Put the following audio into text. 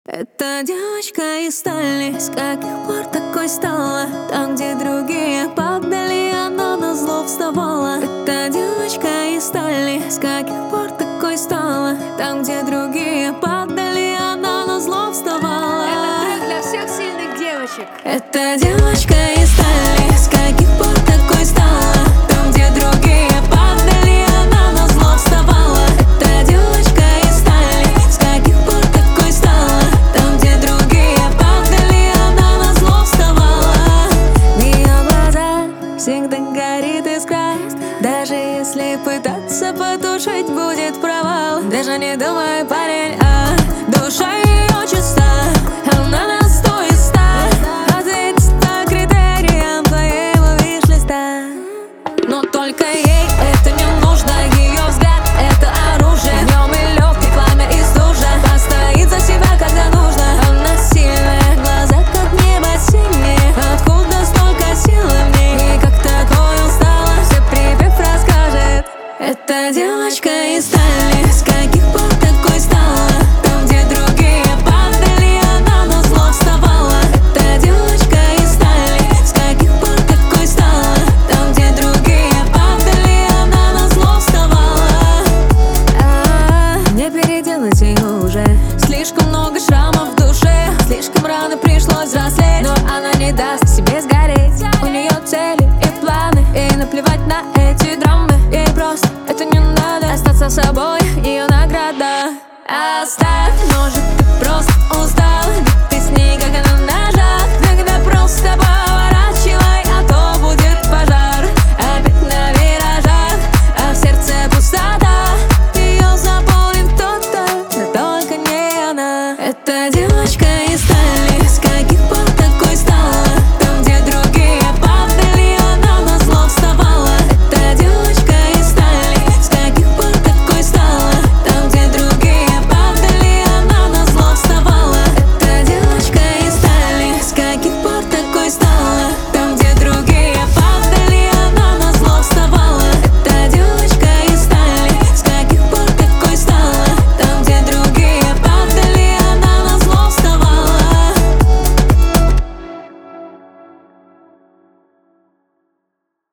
Эта девочка из стали, с каких пор такой стала? Там, где другие падали, она назло вставала. Эта девочка из стали, с каких пор такой стала? Там, где другие падали, она назло вставала. Это трек для всех сильных девочек. Эта девочка из стали, с каких пор такой стала? Там, где другие падали, она назло вставала. Эта девочка из стали, с каких пор такой стала? Там, где другие падали, она назло вставала. В ее глазах всегда горит искра. Даже если пытаться потушить, будет провал. Даже не думай, парень, душа ее чиста. Она на 100 из 100 ответит по критериям твоего виш-листа. Но только ей это не нужно. Ее взгляд — это оружие. В нем и легкий пламя, и стужа. Постоит за себя, когда нужно. Она сильная, глаза как небо синие. Откуда столько силы в ней? И как такое устала, все припев расскажет. Эта девочка из стали, с каких пор такой стала? Там, где другие падали, она назло вставала. Эта девочка из стали, с каких пор такой стала? Там, где другие падали, она назло вставала. Не переделать ее уже. Слишком много шрамов в душе, слишком рано пришлось взрослеть. Но она не даст себе сгореть. У нее цели и планы, и наплевать на эти драмы. Ей просто это не надо. Остаться собой — ее награда. Оставь ножик